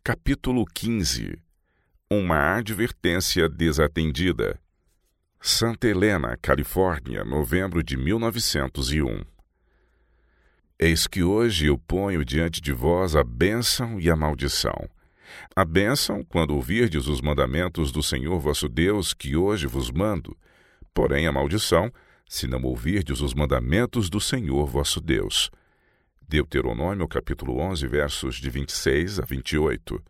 Capítulo 15. Uma advertência desatendida. Santa Helena, Califórnia, novembro de 1901. Eis que hoje eu ponho diante de vós a bênção e a maldição. A bênção, quando ouvirdes os mandamentos do Senhor vosso Deus, que hoje vos mando. Porém, a maldição, se não ouvirdes os mandamentos do Senhor vosso Deus. Deuteronômio, capítulo 11, versos de 26 a 28.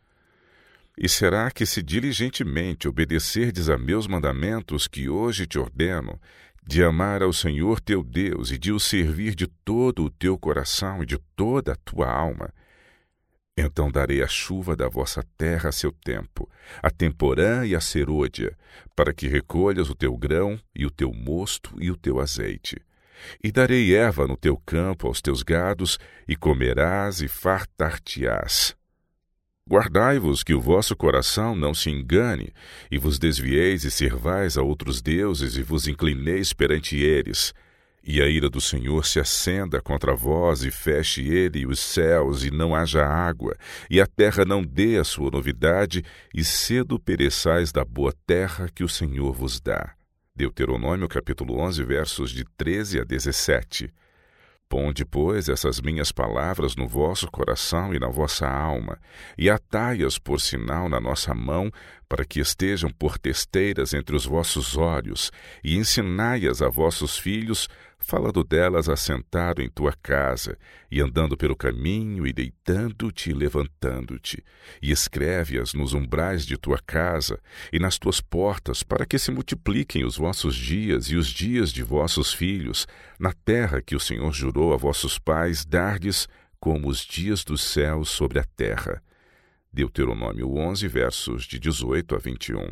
E será que se diligentemente obedecerdes a meus mandamentos que hoje te ordeno, de amar ao Senhor teu Deus e de o servir de todo o teu coração e de toda a tua alma, então darei a chuva da vossa terra a seu tempo, a temporã e a serôdia, para que recolhas o teu grão e o teu mosto e o teu azeite. E darei erva no teu campo aos teus gados, e comerás e fartar-te-ás. Guardai-vos que o vosso coração não se engane, e vos desvieis e servais a outros deuses, e vos inclineis perante eles. E a ira do Senhor se acenda contra vós, e feche ele os céus, e não haja água, e a terra não dê a sua novidade, e cedo pereçais da boa terra que o Senhor vos dá. Deuteronômio capítulo 11, versos de 13 a 17. Ponde, pois, essas minhas palavras no vosso coração e na vossa alma, e atai-as por sinal na nossa mão, para que estejam por testeiras entre os vossos olhos, e ensinai-as a vossos filhos, falando delas assentado em tua casa, e andando pelo caminho, e deitando-te e levantando-te, e escreve-as nos umbrais de tua casa e nas tuas portas, para que se multipliquem os vossos dias e os dias de vossos filhos, na terra que o Senhor jurou a vossos pais dar-lhes, como os dias dos céus sobre a terra. Deuteronômio 11, versos de 18 a 21.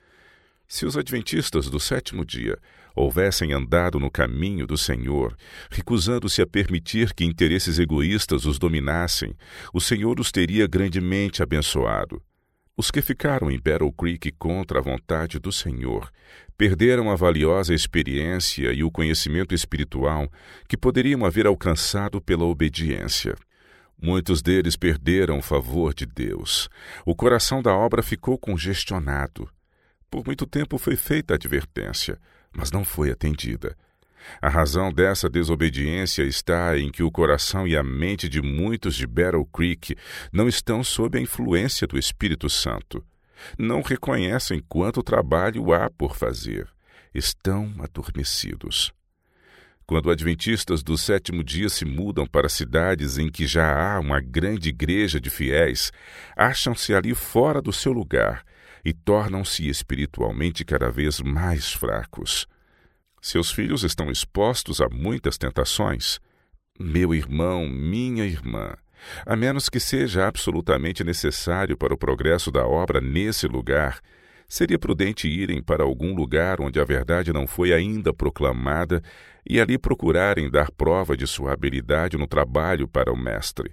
Se os adventistas do sétimo dia houvessem andado no caminho do Senhor, recusando-se a permitir que interesses egoístas os dominassem, o Senhor os teria grandemente abençoado. Os que ficaram em Battle Creek contra a vontade do Senhor perderam a valiosa experiência e o conhecimento espiritual que poderiam haver alcançado pela obediência. Muitos deles perderam o favor de Deus. O coração da obra ficou congestionado. Por muito tempo foi feita a advertência, mas não foi atendida. A razão dessa desobediência está em que o coração e a mente de muitos de Battle Creek não estão sob a influência do Espírito Santo. Não reconhecem quanto trabalho há por fazer. Estão adormecidos. Quando adventistas do sétimo dia se mudam para cidades em que já há uma grande igreja de fiéis, acham-se ali fora do seu lugar e tornam-se espiritualmente cada vez mais fracos. Seus filhos estão expostos a muitas tentações. Meu irmão, minha irmã, a menos que seja absolutamente necessário para o progresso da obra nesse lugar, seria prudente irem para algum lugar onde a verdade não foi ainda proclamada e ali procurarem dar prova de sua habilidade no trabalho para o Mestre.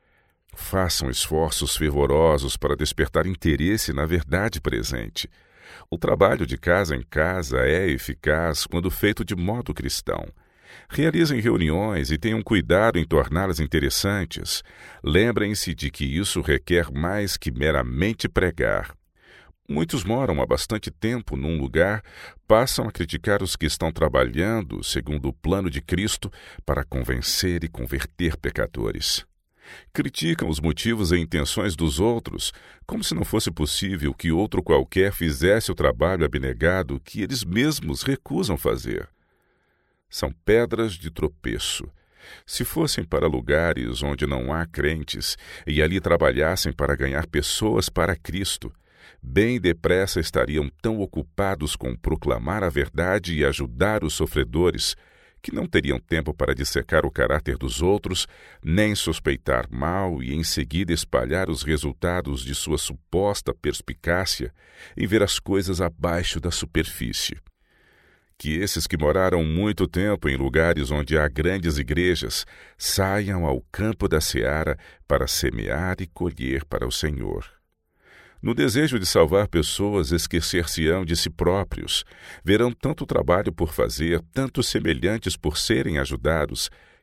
Façam esforços fervorosos para despertar interesse na verdade presente. O trabalho de casa em casa é eficaz quando feito de modo cristão. Realizem reuniões e tenham cuidado em torná-las interessantes. Lembrem-se de que isso requer mais que meramente pregar. Muitos moram há bastante tempo num lugar, passam a criticar os que estão trabalhando, segundo o plano de Cristo, para convencer e converter pecadores. Criticam os motivos e intenções dos outros, como se não fosse possível que outro qualquer fizesse o trabalho abnegado que eles mesmos recusam fazer. São pedras de tropeço. Se fossem para lugares onde não há crentes e ali trabalhassem para ganhar pessoas para Cristo, bem depressa estariam tão ocupados com proclamar a verdade e ajudar os sofredores, que não teriam tempo para dissecar o caráter dos outros, nem suspeitar mal e em seguida espalhar os resultados de sua suposta perspicácia em ver as coisas abaixo da superfície. Que esses que moraram muito tempo em lugares onde há grandes igrejas saiam ao campo da seara para semear e colher para o Senhor. No desejo de salvar pessoas, esquecer-se-ão de si próprios. Verão tanto trabalho por fazer, tantos semelhantes por serem ajudados,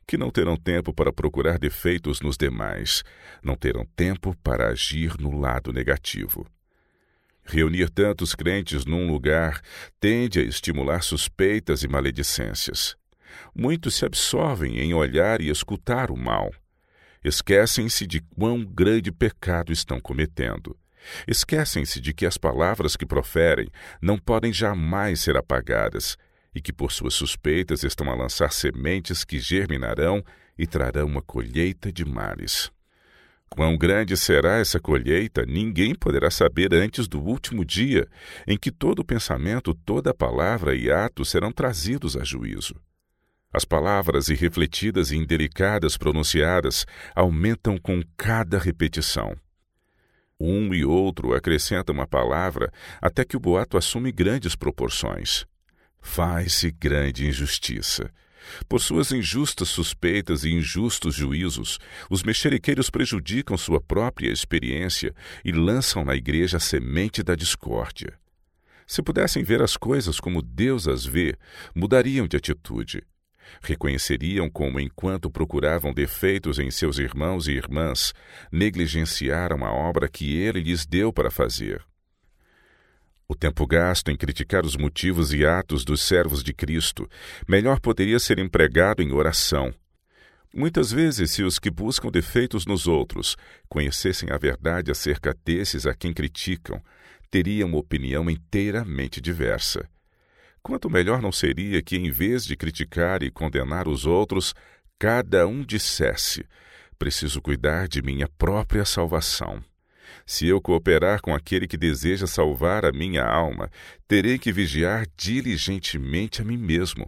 que não terão tempo para procurar defeitos nos demais, não terão tempo para agir no lado negativo. Reunir tantos crentes num lugar tende a estimular suspeitas e maledicências. Muitos se absorvem em olhar e escutar o mal. Esquecem-se de quão grande pecado estão cometendo. Esquecem-se de que as palavras que proferem não podem jamais ser apagadas e que por suas suspeitas estão a lançar sementes que germinarão e trarão uma colheita de males. Quão grande será essa colheita, ninguém poderá saber antes do último dia, em que todo pensamento, toda palavra e ato serão trazidos a juízo. As palavras irrefletidas e indelicadas pronunciadas aumentam com cada repetição. Um e outro acrescentam uma palavra até que o boato assume grandes proporções. Faz-se grande injustiça. Por suas injustas suspeitas e injustos juízos, os mexeriqueiros prejudicam sua própria experiência e lançam na igreja a semente da discórdia. Se pudessem ver as coisas como Deus as vê, mudariam de atitude. Reconheceriam como, enquanto procuravam defeitos em seus irmãos e irmãs, negligenciaram a obra que Ele lhes deu para fazer. O tempo gasto em criticar os motivos e atos dos servos de Cristo melhor poderia ser empregado em oração. Muitas vezes, se os que buscam defeitos nos outros conhecessem a verdade acerca desses a quem criticam, teriam uma opinião inteiramente diversa. Quanto melhor não seria que, em vez de criticar e condenar os outros, cada um dissesse: preciso cuidar de minha própria salvação. Se eu cooperar com aquele que deseja salvar a minha alma, terei que vigiar diligentemente a mim mesmo.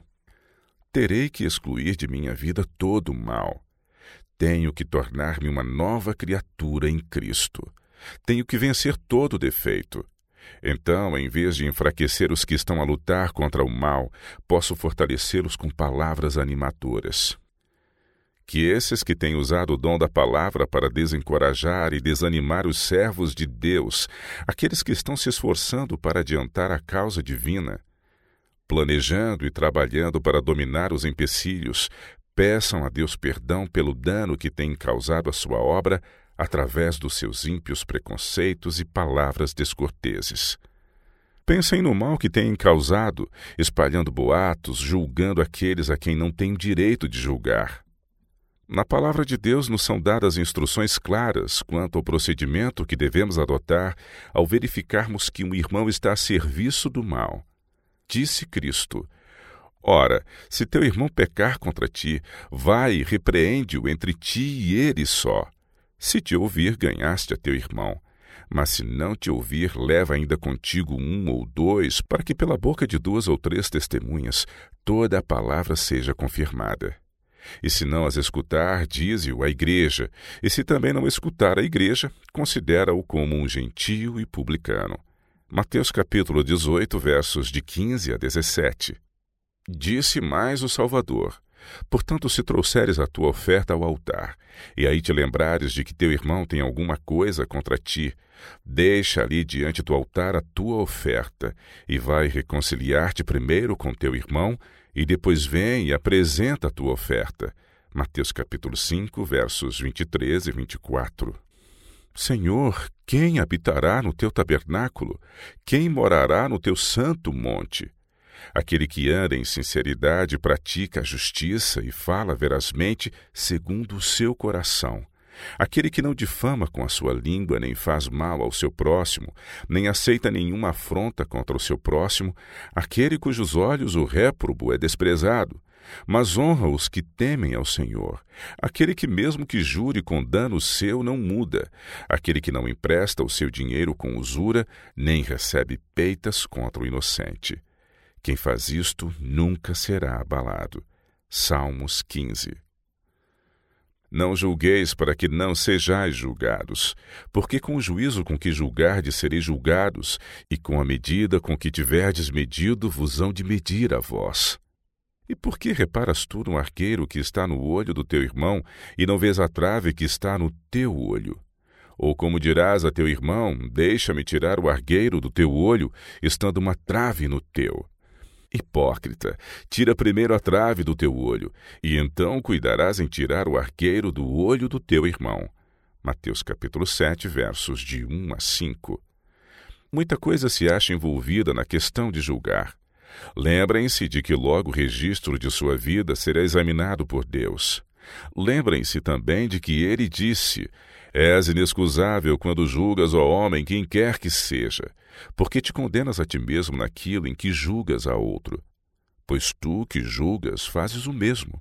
Terei que excluir de minha vida todo o mal. Tenho que tornar-me uma nova criatura em Cristo. Tenho que vencer todo defeito. Então, em vez de enfraquecer os que estão a lutar contra o mal, posso fortalecê-los com palavras animadoras. Que esses que têm usado o dom da palavra para desencorajar e desanimar os servos de Deus, aqueles que estão se esforçando para adiantar a causa divina, planejando e trabalhando para dominar os empecilhos, peçam a Deus perdão pelo dano que têm causado à sua obra através dos seus ímpios preconceitos e palavras descorteses. Pensem no mal que têm causado, espalhando boatos, julgando aqueles a quem não têm direito de julgar. Na palavra de Deus nos são dadas instruções claras quanto ao procedimento que devemos adotar ao verificarmos que um irmão está a serviço do mal. Disse Cristo: ora, se teu irmão pecar contra ti, vai e repreende-o entre ti e ele só. Se te ouvir, ganhaste a teu irmão. Mas se não te ouvir, leva ainda contigo um ou dois, para que pela boca de 2 ou 3 testemunhas toda a palavra seja confirmada. E se não as escutar, dize-o à igreja, e se também não escutar a igreja, considera-o como um gentio e publicano. Mateus capítulo 18, versos de 15 a 17. Disse mais o Salvador: portanto, se trouxeres a tua oferta ao altar, e aí te lembrares de que teu irmão tem alguma coisa contra ti, deixa ali diante do altar a tua oferta, e vai reconciliar-te primeiro com teu irmão, e depois vem e apresenta a tua oferta. Mateus capítulo 5, versos 23 e 24. Senhor, quem habitará no teu tabernáculo? Quem morará no teu santo monte? Aquele que anda em sinceridade pratica a justiça e fala verazmente segundo o seu coração. Aquele que não difama com a sua língua, nem faz mal ao seu próximo, nem aceita nenhuma afronta contra o seu próximo, aquele cujos olhos o réprobo é desprezado, mas honra os que temem ao Senhor. Aquele que mesmo que jure com dano seu não muda, aquele que não empresta o seu dinheiro com usura, nem recebe peitas contra o inocente. Quem faz isto nunca será abalado. Salmos 15. Não julgueis para que não sejais julgados, porque com o juízo com que julgardes sereis julgados, e com a medida com que tiverdes medido vos hão de medir a vós. E por que reparas tu no arqueiro que está no olho do teu irmão, e não vês a trave que está no teu olho? Ou como dirás a teu irmão, deixa-me tirar o argueiro do teu olho, estando uma trave no teu? Hipócrita, tira primeiro a trave do teu olho, e então cuidarás em tirar o arqueiro do olho do teu irmão. Mateus capítulo 7, versos de 1 a 5. Muita coisa se acha envolvida na questão de julgar. Lembrem-se de que logo o registro de sua vida será examinado por Deus. Lembrem-se também de que ele disse: És inexcusável quando julgas, ó homem, quem quer que seja, porque te condenas a ti mesmo naquilo em que julgas a outro. Pois tu que julgas fazes o mesmo.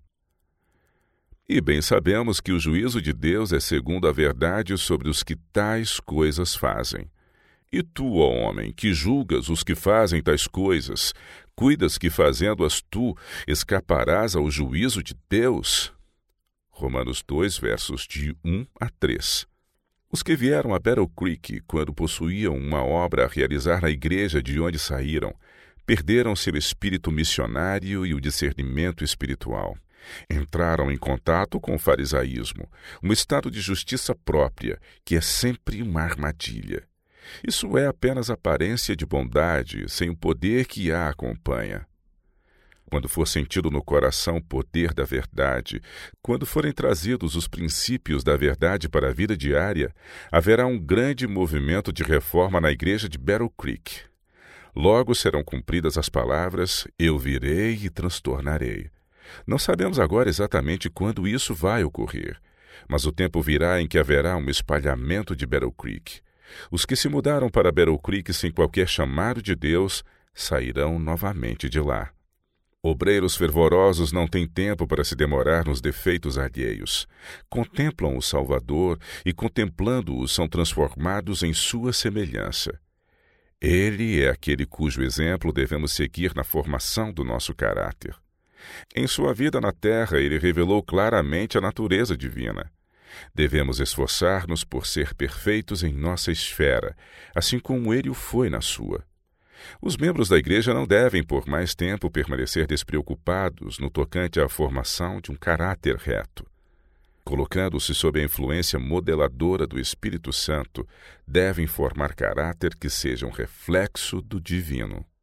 E bem sabemos que o juízo de Deus é segundo a verdade sobre os que tais coisas fazem. E tu, ó homem, que julgas os que fazem tais coisas, cuidas que fazendo-as tu, escaparás ao juízo de Deus? Romanos 2, versos de 1 a 3. Os que vieram a Battle Creek quando possuíam uma obra a realizar na igreja de onde saíram, perderam seu espírito missionário e o discernimento espiritual. Entraram em contato com o farisaísmo, um estado de justiça própria, que é sempre uma armadilha. Isso é apenas aparência de bondade, sem o poder que a acompanha. Quando for sentido no coração o poder da verdade, quando forem trazidos os princípios da verdade para a vida diária, haverá um grande movimento de reforma na igreja de Battle Creek. Logo serão cumpridas as palavras: eu virei e transtornarei. Não sabemos agora exatamente quando isso vai ocorrer, mas o tempo virá em que haverá um espalhamento de Battle Creek. Os que se mudaram para Battle Creek sem qualquer chamado de Deus sairão novamente de lá. Obreiros fervorosos não têm tempo para se demorar nos defeitos alheios. Contemplam o Salvador e, contemplando-o, são transformados em sua semelhança. Ele é aquele cujo exemplo devemos seguir na formação do nosso caráter. Em sua vida na terra, ele revelou claramente a natureza divina. Devemos esforçar-nos por ser perfeitos em nossa esfera, assim como ele o foi na sua. Os membros da igreja não devem, por mais tempo, permanecer despreocupados no tocante à formação de um caráter reto. Colocando-se sob a influência modeladora do Espírito Santo, devem formar caráter que seja um reflexo do divino.